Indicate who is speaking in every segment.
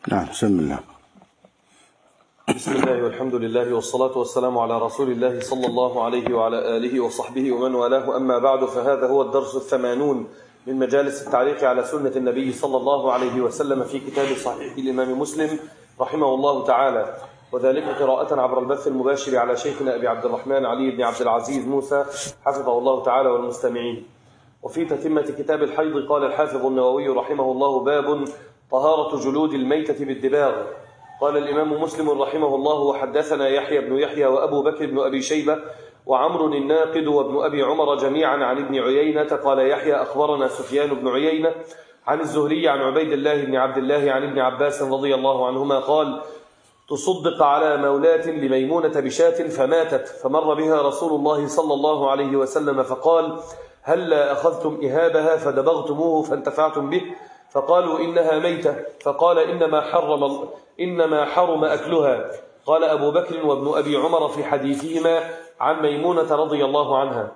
Speaker 1: نعم، بسم الله.
Speaker 2: بسم الله والحمد لله والصلاة والسلام على رسول الله صلى الله عليه وعلى آله وصحبه ومن والاه، أما بعد، فهذا هو الدرس 80 من مجالس التعليق على سنة النبي صلى الله عليه وسلم في كتاب صحيح الإمام مسلم رحمه الله تعالى، وذلك قراءة عبر البث المباشر على شيخنا أبي عبد الرحمن علي بن عبد العزيز موسى حفظه الله تعالى والمستمعين. وفي تتمة كتاب الحيض قال الحافظ النووي رحمه الله: باب طهارة جلود الميتة بالدباغ. قال الإمام مسلم رحمه الله: وحدثنا يحيى بن يحيى وأبو بكر بن أبي شيبة وعمر الناقد وابن أبي عمر جميعا عن ابن عيينة. قال يحيى: أخبرنا سفيان بن عيينة عن الزهري عن عبيد الله بن عبد الله عن ابن عباس رضي الله عنهما قال: تصدق على مولاة لميمونة بشاة فماتت، فمر بها رسول الله صلى الله عليه وسلم فقال: هلا أخذتم إهابها فدبغتموه فانتفعتم به؟ فقالوا: إنها ميتة. فقال: إنما حرم أكلها. قال أبو بكر وابن أبي عمر في حديثهما عن ميمونة رضي الله عنها.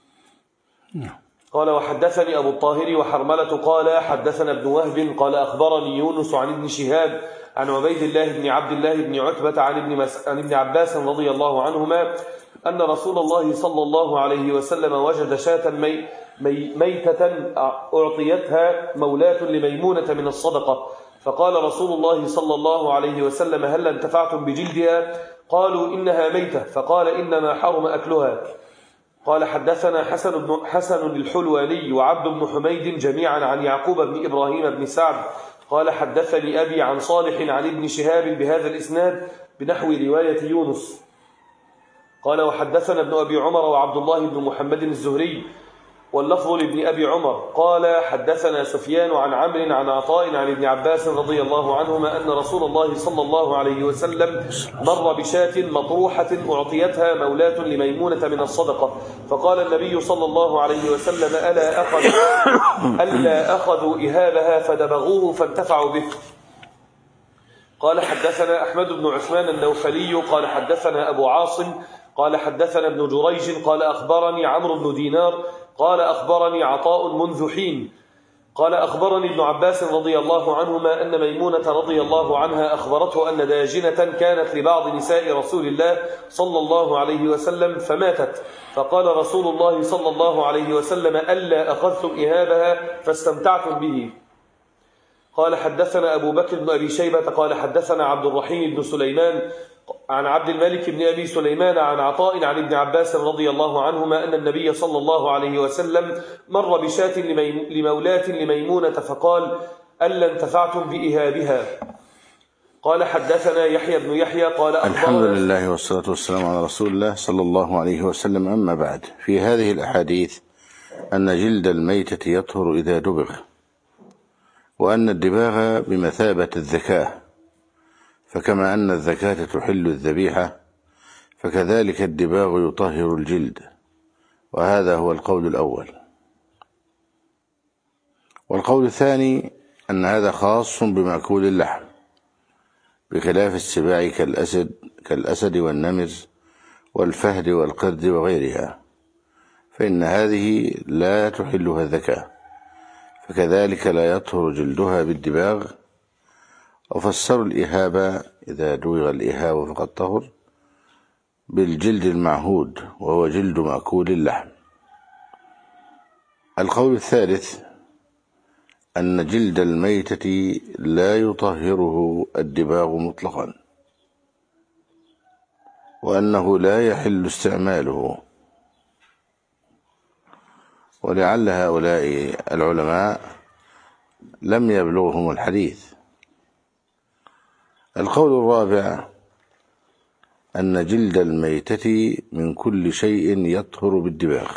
Speaker 2: قال: وحدثني أبو الطاهر وحرملة قال حدثنا ابن وهب قال أخبرني يونس عن ابن شهاب عن عبيد الله بن عبد الله بن عتبة عن ابن عباس رضي الله عنهما أن رسول الله صلى الله عليه وسلم وجد شاة ميتة أعطيتها مولاة لميمونة من الصدقة، فقال رسول الله صلى الله عليه وسلم: هل انتفعتم بجلدها؟ قالوا: إنها ميتة. فقال: إنما حرم أكلها. قال: حدثنا حسن الحلواني وعبد بن حميد جميعا عن يعقوب بن إبراهيم بن سعد قال: حدثني أبي عن صالح عن ابن شهاب بهذا الإسناد بنحو رواية يونس. قال: وحدثنا ابن أبي عمر وعبد الله بن محمد الزهري واللفظ لابن أبي عمر قال: حدثنا سفيان عن عمرو عن عطاء عن ابن عباس رضي الله عنهما أن رسول الله صلى الله عليه وسلم مر بشاة مطروحة أعطيتها مولاة لميمونة من الصدقة، فقال النبي صلى الله عليه وسلم: ألا أخذوا إهابها فدبغوه فانتفعوا به. قال: حدثنا أحمد بن عثمان النوفلي قال حدثنا أبو عاصم قال حدثنا ابن جريج قال أخبرني عمرو بن دينار قال أخبرني عطاء منذ حين قال أخبرني ابن عباس رضي الله عنهما أن ميمونة رضي الله عنها أخبرته أن داجنة كانت لبعض نساء رسول الله صلى الله عليه وسلم فماتت، فقال رسول الله صلى الله عليه وسلم: ألا أخذتم إهابها فاستمتعتم به؟ قال: حدثنا أبو بكر بن أبي شيبة قال حدثنا عبد الرحيم بن سليمان عن عبد الملك بن أبي سليمان عن عطاء عن ابن عباس رضي الله عنهما أن النبي صلى الله عليه وسلم مر بشاة لمولاة لميمونة فقال: ألا انتفعتم بإهابها؟ قال: حدثنا يحيى بن يحيى قال
Speaker 1: الحمد لله والصلاة والسلام على رسول الله صلى الله عليه وسلم. أما بعد، في هذه الأحاديث أن جلد الميتة يطهر إذا دبغ، وأن الدباغ بمثابة الذكاة، فكما أن الذكاة تحل الذبيحة فكذلك الدباغ يطهر الجلد، وهذا هو القول الأول. والقول الثاني أن هذا خاص بمأكول اللحم بخلاف السباع كالأسد والنمر والفهد والقرد وغيرها، فإن هذه لا تحلها الذكاة، فكذلك لا يطهر جلدها بالدباغ. وفسروا الإهابة إذا دوغ الإهاب فقد طهر بالجلد المعهود وهو جلد مأكول اللحم. القول الثالث أن جلد الميتة لا يطهره الدباغ مطلقا، وأنه لا يحل استعماله، ولعل هؤلاء العلماء لم يبلغهم الحديث. القول الرابع أن جلد الميتة من كل شيء يطهر بالدباغ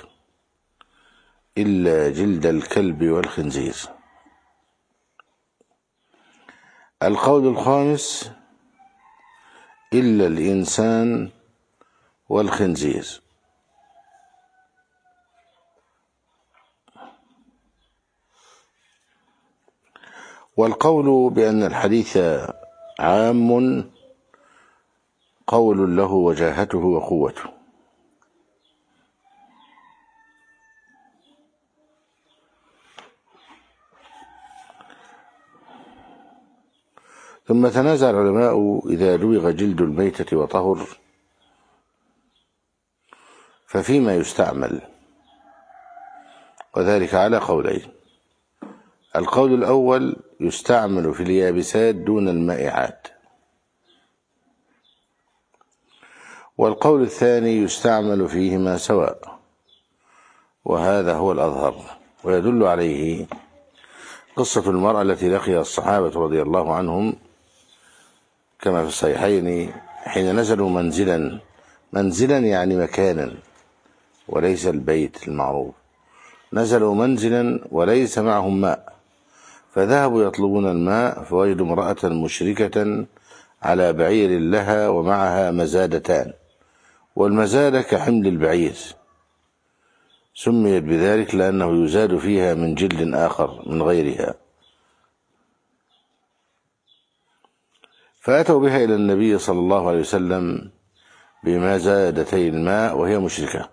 Speaker 1: إلا جلد الكلب والخنزير. القول الخامس إلا الإنسان والخنزير. والقول بأن الحديث عام قول له وجاهته وقوته. ثم تنازع العلماء إذا دبغ جلد الميتة وطهر ففيما يستعمل، وذلك على قولين. القول الأول يستعمل في اليابسات دون المائعات، والقول الثاني يستعمل فيهما سواء، وهذا هو الأظهر. ويدل عليه قصة المرأة التي لقيها الصحابة رضي الله عنهم كما في الصحيحين حين نزلوا منزلا يعني مكانا وليس البيت المعروف، نزلوا منزلا وليس معهم ماء، فذهبوا يطلبون الماء، فوجدوا امرأة مشركة على بعير لها ومعها مزادتان، والمزادة كحمل البعير، سميت بذلك لأنه يزاد فيها من جلد آخر من غيرها. فأتوا بها إلى النبي صلى الله عليه وسلم بمزادتي الماء وهي مشركة،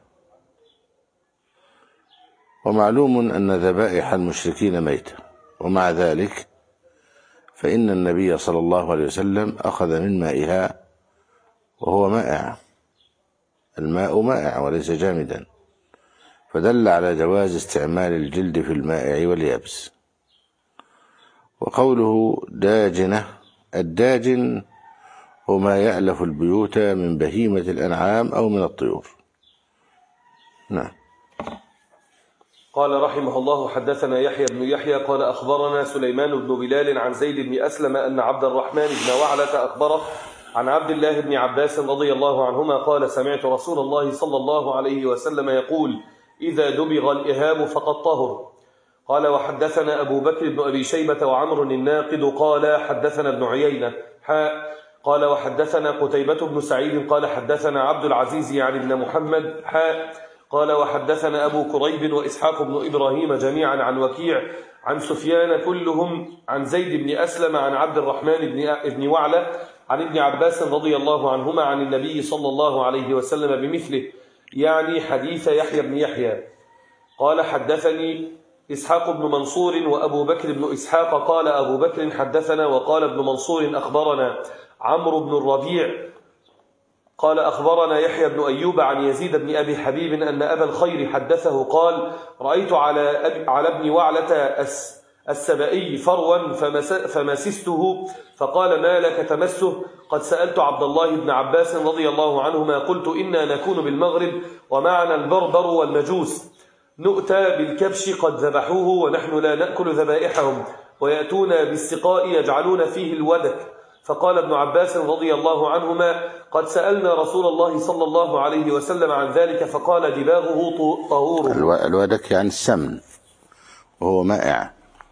Speaker 1: ومعلوم أن ذبائح المشركين ميتة، ومع ذلك فإن النبي صلى الله عليه وسلم أخذ من مائها وهو مائع، الماء مائع وليس جامدا، فدل على جواز استعمال الجلد في المائع واليابس. وقوله داجنة، الداجن هو ما يألف البيوت من بهيمة الأنعام أو من الطيور. نعم.
Speaker 2: قال رحمه الله: حدثنا يحيى بن يحيى قال أخبرنا سليمان بن بلال عن زيد بن أسلم أن عبد الرحمن بن وعلة أخبره عن عبد الله بن عباس رضي الله عنهما قال: سمعت رسول الله صلى الله عليه وسلم يقول: إذا دبغ الإهاب فقد طهر. قال: وحدثنا أبو بكر بن أبي شيبة وعمر الناقد قال: حدثنا ابن عيينة قال: وحدثنا قتيبة بن سعيد قال: حدثنا عبد العزيز يعني بن محمد قال: وحدثنا أبو كريب وإسحاق بن إبراهيم جميعا عن وكيع عن سفيان كلهم عن زيد بن أسلم عن عبد الرحمن بن وعلة عن ابن عباس رضي الله عنهما عن النبي صلى الله عليه وسلم بمثله، يعني حديث يحيى بن يحيى. قال: حدثني إسحاق بن منصور وأبو بكر بن إسحاق قال أبو بكر حدثنا، وقال ابن منصور أخبرنا عمرو بن الربيع قال أخبرنا يحيى بن أيوب عن يزيد بن أبي حبيب أن أبا الخير حدثه قال: رأيت على ابن وعلة السبئي فروا فمسسته، فقال: ما لك تمسه؟ قد سألت عبد الله بن عباس رضي الله عنهما قلت: إنا نكون بالمغرب ومعنا البربر والمجوس، نؤتى بالكبش قد ذبحوه ونحن لا نأكل ذبائحهم، ويأتون بالسقاء يجعلون فيه الودك. فقال ابن عباس رضي الله عنهما: قد سألنا رسول الله صلى الله عليه وسلم عن ذلك فقال: دباغه طهور.
Speaker 1: الودك يعني السمن وهو مائع.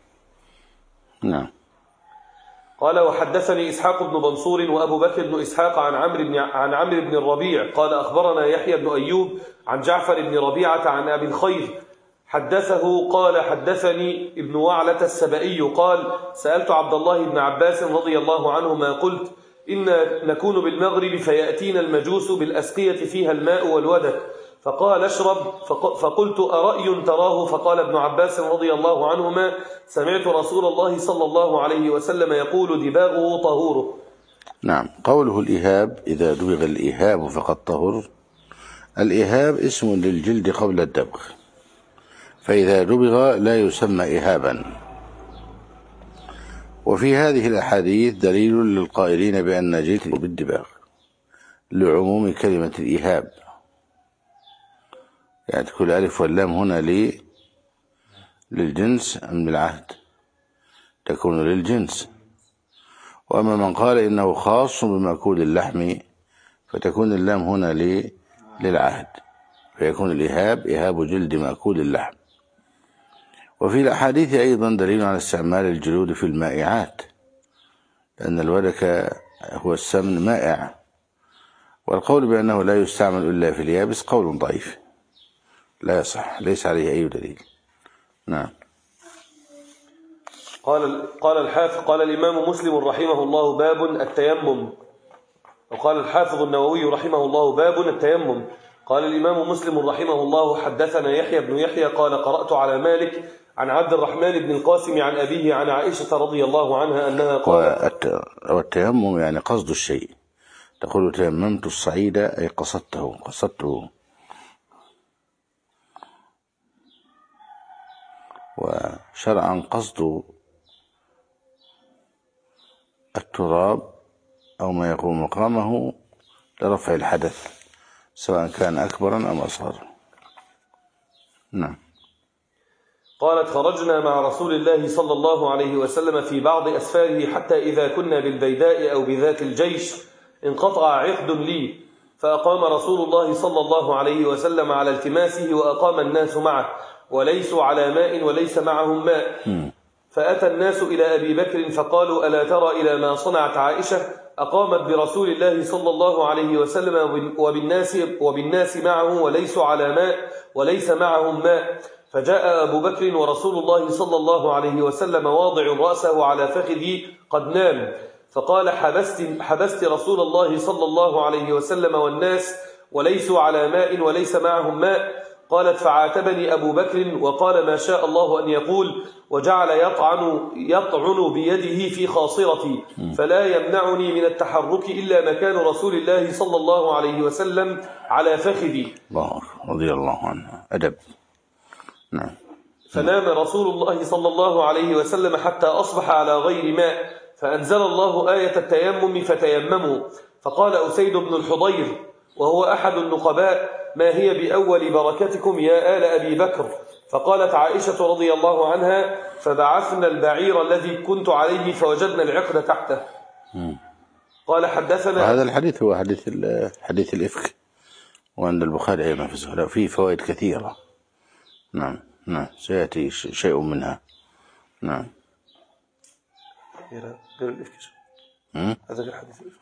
Speaker 1: نعم.
Speaker 2: قال: وحدثني إسحاق بن منصور وأبو بكر بن إسحاق عن عمرو بن الربيع قال أخبرنا يحيى بن أيوب عن جعفر بن ربيعة عن أبي الخير حدثه قال: حدثني ابن وعلة السبئي قال: سألت عبد الله بن عباس رضي الله عنهما قلت: إنا نكون بالمغرب فيأتينا المجوس بالأسقية فيها الماء والودك، فقال: اشرب. فقلت: أرأي تراه؟ فقال ابن عباس رضي الله عنهما: سمعت رسول الله صلى الله عليه وسلم يقول: دباغه طهوره.
Speaker 1: نعم. قوله الإهاب: إذا دبغ الإهاب فقد طهر. الإهاب اسم للجلد قبل الدبغ، فإذا دبغ لا يسمى إهابا. وفي هذه الأحاديث دليل للقائلين بأن جلد بالدباغ لعموم كلمة الإهاب، يعني تكون الألف واللام هنا للجنس أم للعهد؟ تكون للجنس. وأما من قال إنه خاص بمأكول اللحم فتكون اللام هنا للعهد، فيكون الإهاب إهاب جلد مأكول اللحم. وفي الأحاديث أيضا دليل على استعمال الجلود في المائعات، لأن الودك هو السمن مائع، والقول بأنه لا يستعمل إلا في اليابس قول ضعيف لا يصح، ليس عليه أي دليل. نعم.
Speaker 2: قال الحافظ قال الإمام مسلم رحمه الله: باب التيمم. وقال الحافظ النووي رحمه الله: باب التيمم. قال الإمام مسلم رحمه الله: حدثنا يحيى بن يحيى قال: قرأت على مالك عن عبد الرحمن بن القاسم عن أبيه عن عائشة رضي الله عنها أنها قالت.
Speaker 1: والتيمم يعني قصد الشيء، تقول تيممت الصعيد أي قصدته. وشرعا قصد التراب أو ما يقوم مقامه لرفع الحدث سواء كان أكبرا أم أصغر. نعم.
Speaker 2: قالت خرجنا مع رسول الله صلى الله عليه وسلم في بعض أسفاره حتى إذا كنا بالبيداء أو بذات الجيش انقطع عقد لي، فأقام رسول الله صلى الله عليه وسلم على التماسه وأقام الناس معه وليسوا على ماء وليس معهم ماء. فأتى الناس إلى أبي بكر فقالوا ألا ترى إلى ما صنعت عائشة؟ أقامت برسول الله صلى الله عليه وسلم وبالناس معه وليسوا على ماء وليس معهم ماء. فجاء أبو بكر ورسول الله صلى الله عليه وسلم واضع رأسه على فخذي قد نام، فقال حبست رسول الله صلى الله عليه وسلم والناس وليسوا على ماء وليس معهم ماء. قالت فعاتبني أبو بكر وقال ما شاء الله أن يقول، وجعل يطعن بيده في خاصرتي فلا يمنعني من التحرك إلا مكان رسول الله صلى الله عليه وسلم على فخذي.
Speaker 1: الله رضي الله عنه أدب. نعم.
Speaker 2: فنام رسول الله صلى الله عليه وسلم حتى أصبح على غير ماء، فأنزل الله آية التيمم فتيمموا. فقال أسيد بن الحضير وهو أحد النقباء ما هي بأول بركتكم يا آل أبي بكر؟ فقالت عائشة رضي الله عنها فبعثنا البعير الذي كنت عليه فوجدنا العقد تحته. قال حدثنا.
Speaker 1: هذا الحديث هو حديث الإفك، وعند البخاري أيضا فيه فوائد كثيرة. نعم سيأتي شيء منها. نعم.
Speaker 2: غير الإفك هذا غير حديث الإفك.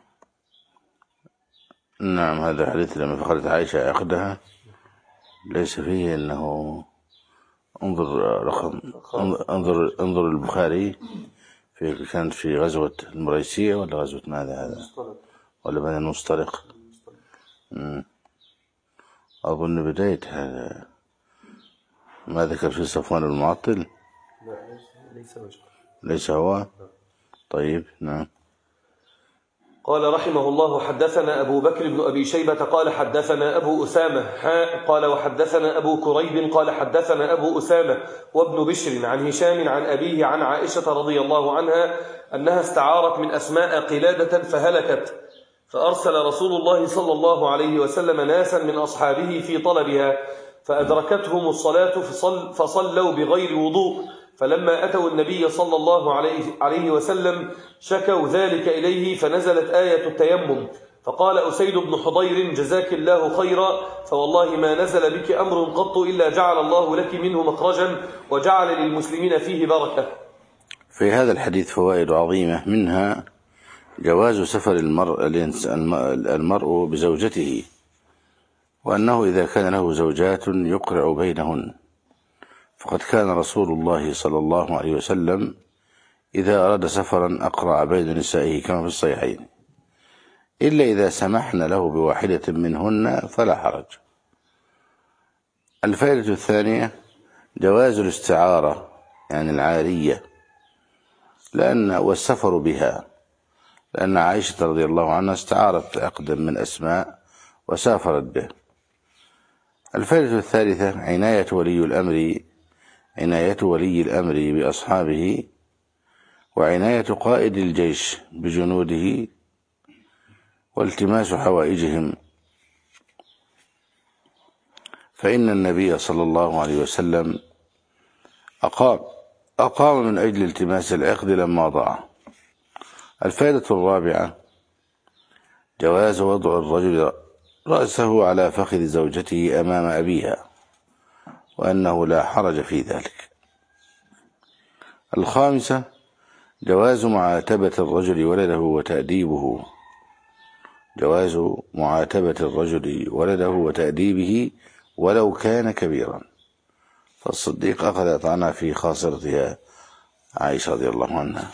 Speaker 1: نعم هذا الحديث لما فقدت عائشة عقدها ليس فيه أنه انظر البخاري كانت في غزوة المريسية ولا غزوة ماذا هذا ولا بني المصطلق. أظن بداية هذا ما ذكر في صفوان المعطل. ليس هو. طيب. نعم.
Speaker 2: قال رحمه الله حدثنا أبو بكر بن أبي شيبة قال حدثنا أبو أسامة قال وحدثنا أبو كريب قال حدثنا أبو أسامة وابن بشر عن هشام عن أبيه عن عائشة رضي الله عنها أنها استعارت من أسماء قلادة فهلكت، فأرسل رسول الله صلى الله عليه وسلم ناسا من أصحابه في طلبها، فأدركتهم الصلاة فصلوا بغير وضوء، فلما أتوا النبي صلى الله عليه وسلم شكوا ذلك إليه، فنزلت آية التيمم. فقال أسيد بن حضير جزاك الله خيرا، فوالله ما نزل بك أمر قط إلا جعل الله لك منه مخرجا وجعل للمسلمين فيه بركة.
Speaker 1: في هذا الحديث فوائد عظيمة، منها جواز سفر المرء بزوجته، وأنه إذا كان له زوجات يقرع بينهن، فقد كان رسول الله صلى الله عليه وسلم إذا أراد سفرا أقرع بين نسائه كما في الصحيحين، إلا إذا سمحنا له بواحدة منهن فلا حرج. الفائدة الثانية جواز الاستعارة يعني العارية والسفر بها، لأن عائشة رضي الله عنها استعارت عقدا من أسماء وسافرت به. الفائدة الثالثة عناية ولي الأمر بأصحابه، وعناية قائد الجيش بجنوده، والتماس حوائجهم، فإن النبي صلى الله عليه وسلم أقام من أجل التماس العقد لما ضاع. الفائدة الرابعة جواز وضع الرجل رأسه على فخذ زوجته أمام أبيها، وأنه لا حرج في ذلك. الخامسة جواز معاتبة الرجل ولده وتأديبه ولو كان كبيرا، فالصديق أخذ طعنها في خاصرتها عائشة رضي الله عنها.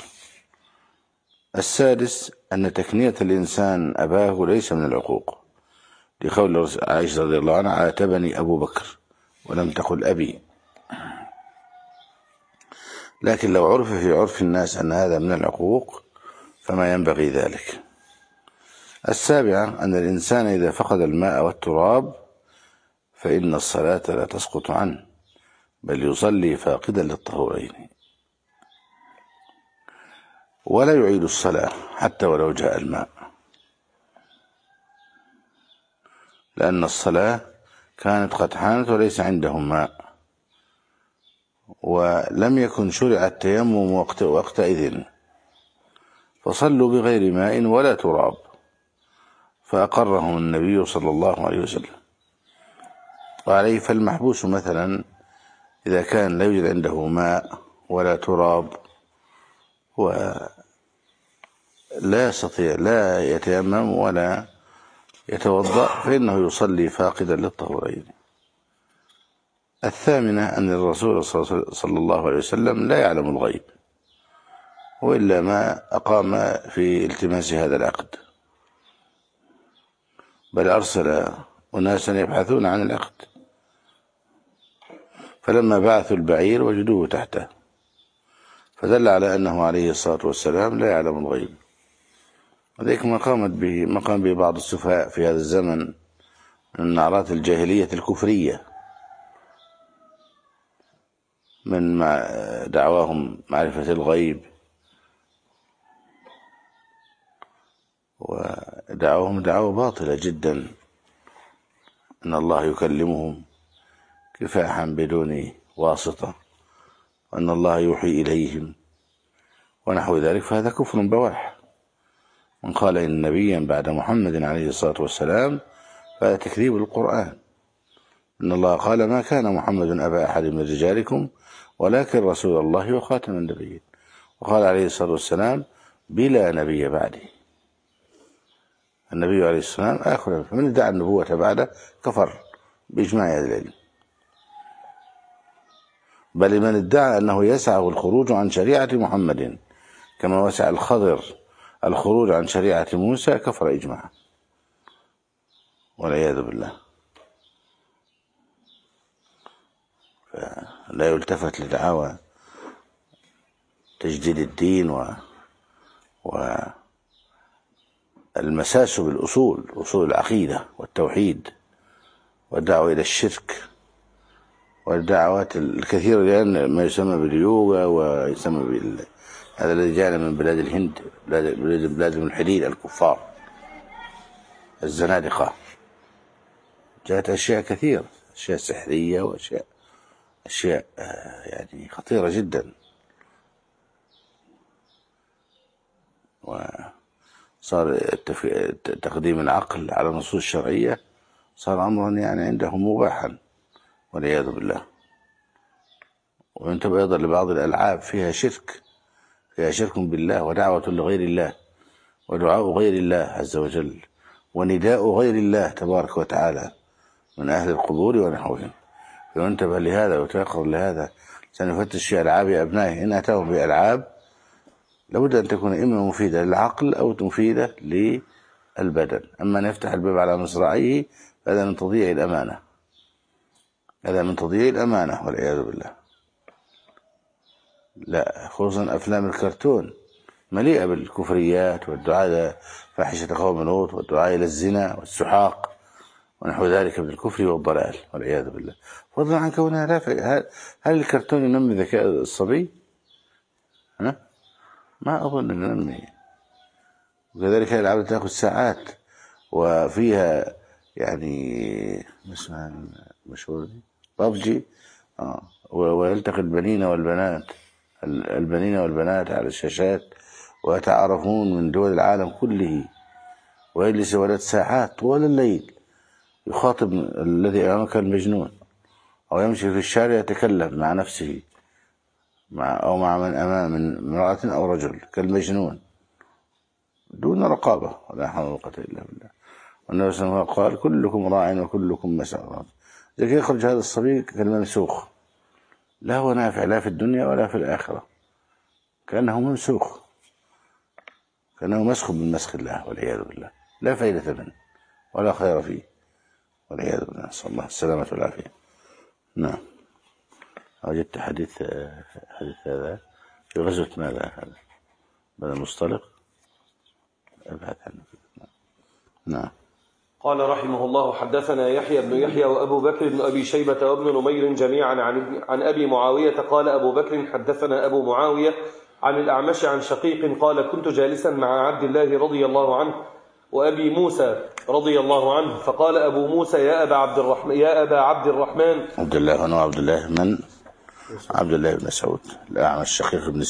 Speaker 1: السادس أن تكنية الإنسان أباه ليس من العقوق، لقول عائشة رضي الله عنها عاتبني أبو بكر ولم تقل أبي. لكن لو عرف في عرف الناس أن هذا من العقوق فما ينبغي ذلك. السابعة أن الإنسان إذا فقد الماء والتراب فإن الصلاة لا تسقط عنه، بل يصلي فاقدا للطهورين، ولا يعيد الصلاة حتى ولو جاء الماء، لأن الصلاة كانت قد حانت وليس عندهم ماء، ولم يكن شرع التيمم وقتئذ، فصلوا بغير ماء ولا تراب، فأقرهم النبي صلى الله عليه وسلم. وعليه فالمحبوس مثلا إذا كان لا يوجد عنده ماء ولا تراب ولا يستطيع لا يتيمم ولا يتوضأ فإنه يصلي فاقدا للطهورين. الثامنة أن الرسول صلى الله عليه وسلم لا يعلم الغيب، وإلا ما أقام في التماس هذا العقد، بل أرسل أناسا يبحثون عن العقد، فلما بعثوا البعير وجدوه تحته، فدل على أنه عليه الصلاة والسلام لا يعلم الغيب. وذلك ما قام به بعض السفهاء في هذا الزمن من نعرات الجاهلية الكفرية، من دعواهم معرفة الغيب، ودعوهم دعوة باطلة جدا، أن الله يكلمهم كفاحا بدون واسطة، وأن الله يوحي إليهم ونحو ذلك، فهذا كفر بواح. من قال إن نبيا بعد محمد عليه الصلاة والسلام فهذا تكذيب القرآن. إن الله قال ما كان محمد أبا أحد من رجالكم ولكن رسول الله وخاتم النبيين، وقال عليه الصلاة والسلام بلا نبي بعدي. النبي عليه السلام آخر، فمن ادعى النبوة بعده كفر بإجماع أهل العلم، بل من ادعى أنه يسعه الخروج عن شريعة محمد كما وسع الخضر الخروج عن شريعة موسى كفر إجماعا، والعياذ بالله. فلا يلتفت لدعاوى تجديد الدين والمساس بالأصول، أصول العقيدة والتوحيد، والدعوة إلى الشرك، والدعوات الكثيرة، لأن ما يسمى باليوغا ويسمى هذا الذي جاءنا من بلاد الهند، بلاد الملحدين الكفار الزنادقة، جاءت أشياء كثيرة، أشياء سحرية وأشياء يعني خطيرة جدا. وصار تقديم العقل على النصوص الشرعية صار أمرا يعني عندهم مباحا، والعياذ بالله. وينتبه أيضا لبعض الألعاب فيها شرك بالله، ودعوة لغير الله، ودعاء غير الله عز وجل، ونداء غير الله تبارك وتعالى من أهل القبور ونحوهم. فينتبه لهذا ويتيقظ لهذا. سنفتش في ألعاب أبنائه، إن أتاهم بألعاب لابد أن تكون إما مفيدة للعقل أو مفيدة للبدن. أما نفتح الباب على مصراعيه فهذا من تضييع الأمانة، والعياذ بالله. لا، خصوصا أفلام الكرتون مليئة بالكفريات والدعاء فاحشة قوم لوط، والدعاء إلى الزنا والسحاق ونحو ذلك من الكفر والضلال، والعياذ بالله. فضلا عن كونها هل الكرتون ينمي ذكاء الصبي؟ ما أظن أن ينمي. وكذلك الألعاب تأخذ ساعات، وفيها يعني اسمها المشهور دي بابجي، ويلتقي البنين والبنات على الشاشات، ويتعارفون من دول العالم كله، ويجلس ولد ساعات طوال الليل يخاطب الذي أمامك المجنون، أو يمشي في الشارع يتكلم مع نفسه أو مع من أمام من امرأة أو رجل كالمجنون دون رقابة، ولا حول ولا قوة إلا بالله. والنبي صلى الله عليه وسلم قال كلكم راع وكلكم مسؤول. لكي يخرج هذا الصبي كالممسوخ، لا هو نافع لا في الدنيا ولا في الآخرة، كأنه ممسوخ، كأنه مسخ من مسخ الله، والعياذ بالله. لا فائدة منه ولا خير فيه، والعياذ بالله. نسأل الله السلامة والعافية. نعم. وجدت حديث هذا في غزوة ماذا هذا؟ بني المصطلق. ابحث عنه. نعم.
Speaker 2: قال رحمه الله: حدثنا يحيى بن يحيى وأبو بكر بن أبي شيبة وابن نمير جميعا عن أبي معاوية قال أبو بكر: حدثنا أبو معاوية عن الأعمش عن شقيق قال: كنت جالسا مع عبد الله رضي الله عنه وأبي موسى رضي الله عنه، فقال أبو موسى: يا أبا عبد الرحمن
Speaker 1: عبد الله هنا عبد الله من عبد الله بن مسعود. الأعمش شقيق بن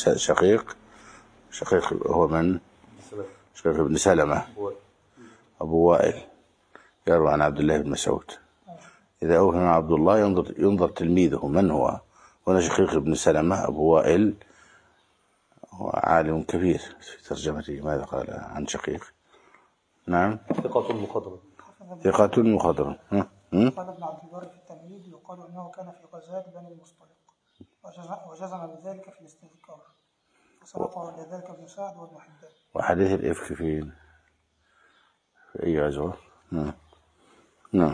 Speaker 1: شقيق هو من شقيق بن سلمة أبو وائل يروى عن عبد الله بن مسعود. إذا أوهم عبد الله ينظر تلميذه من هو. هنا شقيق بن سلمة أبو وائل هو عالم كبير. في ترجمته ماذا قال عن شقيق؟ نعم.
Speaker 2: ثقة مخضرم.
Speaker 1: ثقة مخضرم.
Speaker 3: قال ابن عبد البر في التمهيد: يقال أنه كان في غزاة بني المصطلق وجزم بذلك في الاستذكار، فسبقه لذلك ابن سعد وابن حبان.
Speaker 1: وحديث الإفك في أي غزوة؟ نعم.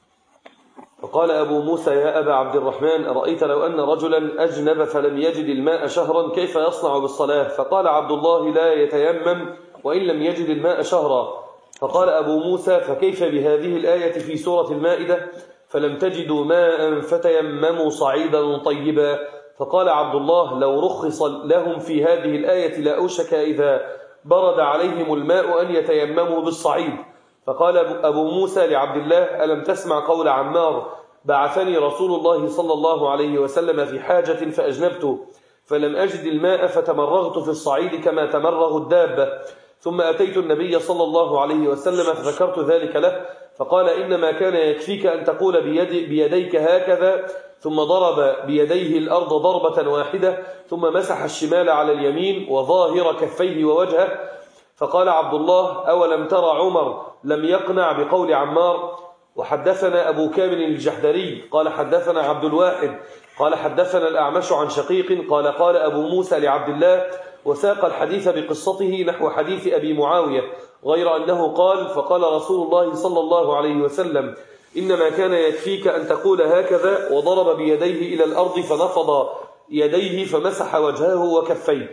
Speaker 2: فقال أبو موسى: يا أبا عبد الرحمن، أرأيت لو أن رجلا أجنب فلم يجد الماء شهرا كيف يصنع بالصلاة؟ فقال عبد الله: لا يتيمم وإن لم يجد الماء شهرا. فقال أبو موسى: فكيف بهذه الآية في سورة المائدة: فلم تجدوا ماء فتيمموا صعيدا طيبا؟ فقال عبد الله: لو رخص لهم في هذه الآية لأوشك إذا برد عليهم الماء أن يتيمموا بالصعيد. فقال أبو موسى لعبد الله: ألم تسمع قول عمار: بعثني رسول الله صلى الله عليه وسلم في حاجة فأجنبت فلم أجد الماء فتمرغت في الصعيد كما تمرغ الدابة، ثم أتيت النبي صلى الله عليه وسلم فذكرت ذلك له، فقال: إنما كان يكفيك أن تقول بيديك هكذا، ثم ضرب بيديه الأرض ضربة واحدة، ثم مسح الشمال على اليمين وظاهر كفيه ووجهه. فقال عبد الله: أولم ترى عمر لم يقنع بقول عمار؟ وحدثنا أبو كامل الجحدري قال حدثنا عبد الواحد قال حدثنا الأعمش عن شقيق قال أبو موسى لعبد الله، وساق الحديث بقصته نحو حديث أبي معاوية، غير أنه قال: فقال رسول الله صلى الله عليه وسلم: إنما كان يكفيك أن تقول هكذا، وضرب بيديه إلى الأرض فنفض يديه فمسح وجهه وكفيه.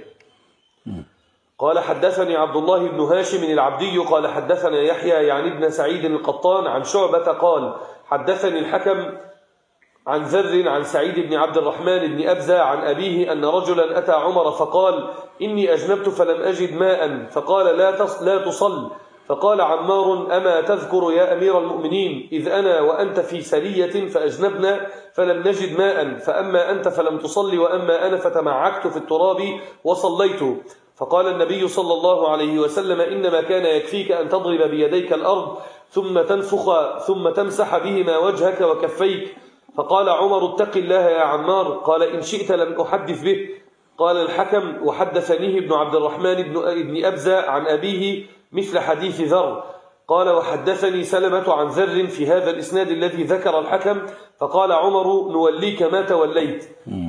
Speaker 2: قال حدثني عبد الله بن هاشم العبدي قال حدثنا يحيى يعني ابن سعيد القطان عن شعبة قال حدثني الحكم عن ذر عن سعيد بن عبد الرحمن بن أبزة عن أبيه أن رجلا أتى عمر فقال: إني أجنبت فلم أجد ماء، فقال: لا تصل. فقال عمار: أما تذكر يا أمير المؤمنين إذ أنا وأنت في سرية فأجنبنا فلم نجد ماء، فأما أنت فلم تصل وأما أنا فتمعكت في التراب وصليت. فقال النبي صلى الله عليه وسلم: إنما كان يكفيك أن تضرب بيديك الأرض ثم تنفخ ثم تمسح بهما وجهك وكفيك. فقال عمر: اتق الله يا عمار. قال: إن شئت لم أحدث به. قال الحكم: وحدثنيه ابن عبد الرحمن بن أبزة عن أبيه مثل حديث ذر. قال: وحدثني سلمة عن ذر في هذا الإسناد الذي ذكر الحكم. فقال عمر: نوليك ما توليت.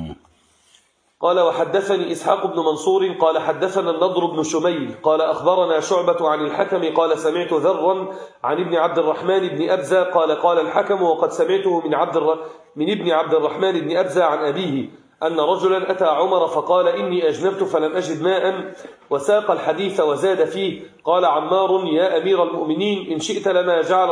Speaker 2: قال: وحدثني إسحاق بن منصور قال حدثنا النضر بن شميل قال أخبرنا شعبة عن الحكم قال سمعت ذرا عن ابن عبد الرحمن بن أبزة قال الحكم: وقد سمعته من ابن عبد الرحمن بن أبزة عن أبيه أن رجلا أتى عمر فقال: إني أجنبت فلم أجد ماء، وساق الحديث وزاد فيه. قال عمار: يا أمير المؤمنين إن شئت لما جعل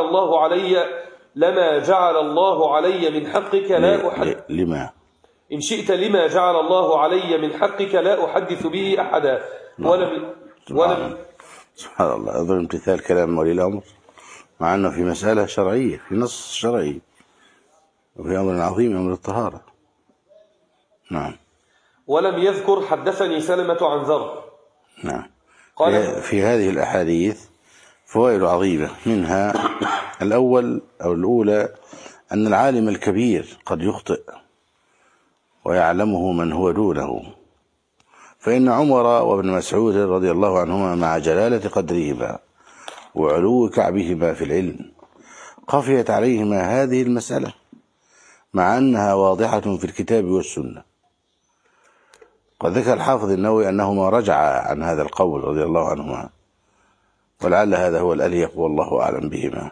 Speaker 2: الله علي من حقك لا أحدث إن شئت لما جعل الله علي من حقك لا أحدث به أحدا. ولم
Speaker 1: سبحان الله. أظن امتثال كلام ولي الأمر مع أنه في مسألة شرعية، في نص شرعي، وفي أمر عظيم، أمر الطهارة. نعم.
Speaker 2: ولم يذكر حدثني سلمة عن ذر.
Speaker 1: نعم. في هذه الأحاديث فوائد عظيمة، منها الأولى أن العالم الكبير قد يخطئ ويعلمه من هو دونه، فإن عمر وابن مسعود رضي الله عنهما مع جلالة قدرهما وعلو كعبهما في العلم خفيت عليهما هذه المسألة مع أنها واضحة في الكتاب والسنة. قد ذكر الحافظ النووي أنهما رجعا عن هذا القول رضي الله عنهما، ولعل هذا هو الأليق والله أعلم بهما.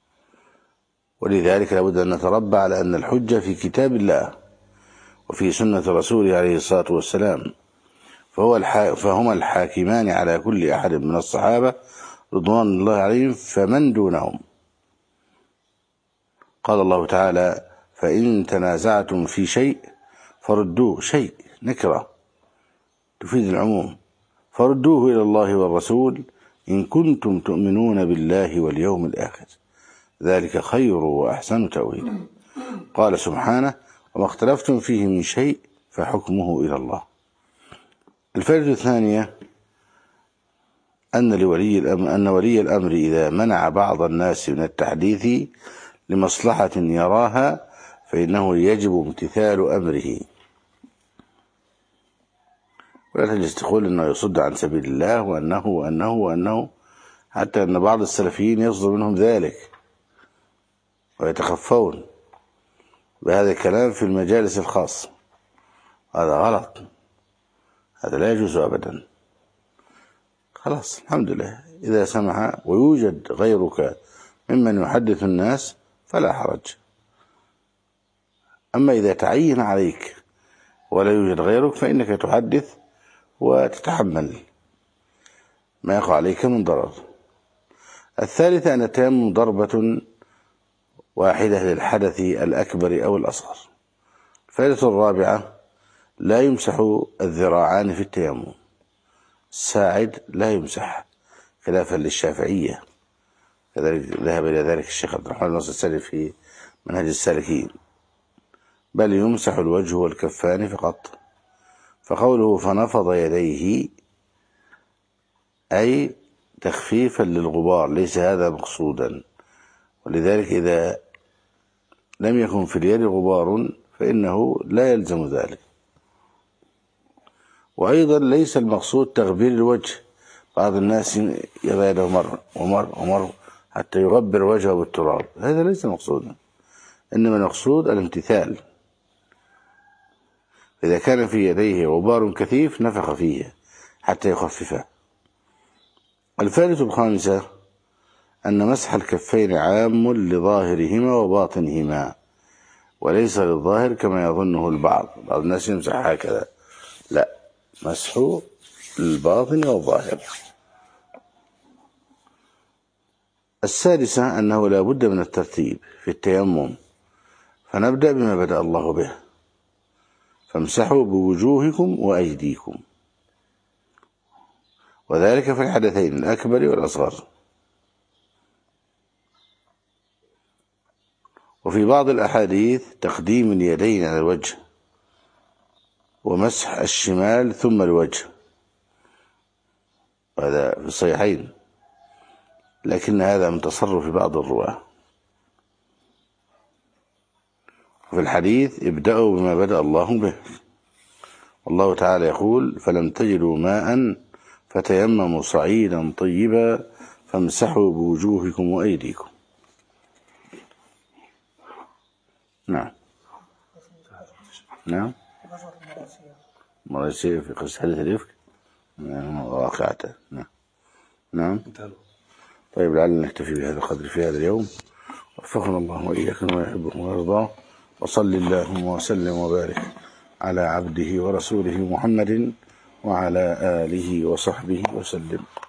Speaker 1: ولذلك لابد أن نتربى على أن الحجة في كتاب الله وفي سنة رسوله عليه الصلاة والسلام، فهما الحاكمان على كل أحد من الصحابة رضوان الله عليهم فمن دونهم. قال الله تعالى: فإن تنازعتم في شيء فردوه، شيء نكرة تفيد العموم، فردوه إلى الله والرسول إن كنتم تؤمنون بالله واليوم الآخر، ذلك خير وأحسن تأويلا. قال سبحانه: وما اختلفتم فيه من شيء فحكمه إلى الله. الفائدة الثانية أن ولي الأمر إذا منع بعض الناس من التحديث لمصلحة يراها فإنه يجب امتثال أمره، ولا تجلس تقول أنه يصد عن سبيل الله وأنه حتى أن بعض السلفيين يصدر منهم ذلك ويتخفون بهذا الكلام في المجالس الخاصة. هذا غلط، هذا لا يجوز أبدا. خلاص الحمد لله، إذا سمح ويوجد غيرك ممن يحدث الناس فلا حرج. أما إذا تعين عليك ولا يوجد غيرك فإنك تحدث وتتحمل ما يقع عليك من ضرر. الثالثة أن التيمم ضربة واحدة للحدث الأكبر أو الأصغر. الفائدة الرابعة: لا يمسح الذراعان في التيمم، الساعد لا يمسح خلافا للشافعية، كذلك ذهب إلى ذلك الشيخ عبد الرحمن الناصر السالف في منهج السالكين، بل يمسح الوجه والكفان فقط. فقوله فنفض يديه أي تخفيفا للغبار، ليس هذا مقصودا، ولذلك إذا لم يكن في اليد غبار فإنه لا يلزم ذلك. وأيضا ليس المقصود تغبير الوجه، بعض الناس يضع يده مر حتى يغبر وجهه بالتراب، هذا ليس مقصودا، إنما المقصود الامتثال. إذا كان في يديه غبار كثيف نفخ فيه حتى يخففه. الفائدة الخامسة أن مسح الكفين عام لظاهرهما وباطنهما، وليس للظاهر كما يظنه البعض الناس يمسح هكذا، لا، مسح الباطن والظاهر. السادسة أنه لا بد من الترتيب في التيمم، فنبدأ بما بدأ الله به: فامسحوا بوجوهكم وأيديكم، وذلك في الحدثين الأكبر والأصغر. وفي بعض الأحاديث تقديم اليدين على الوجه ومسح الشمال ثم الوجه، وهذا في الصحيحين، لكن هذا من تصرف بعض الرواة. وفي الحديث ابدأوا بما بدأ الله به، والله تعالى يقول: فلم تجدوا ماء فتيمموا صعيدا طيبا فامسحوا بوجوهكم وأيديكم. نعم مراسية في قصة حديث الإفك واقعته. نعم. طيب، لعلنا نكتفي بهذا القدر في هذا اليوم، وفقنا الله وإياكم وما يحبه ويرضاه، وصل اللهم وسلم وبارك على عبده ورسوله محمد وعلى آله وصحبه وسلم.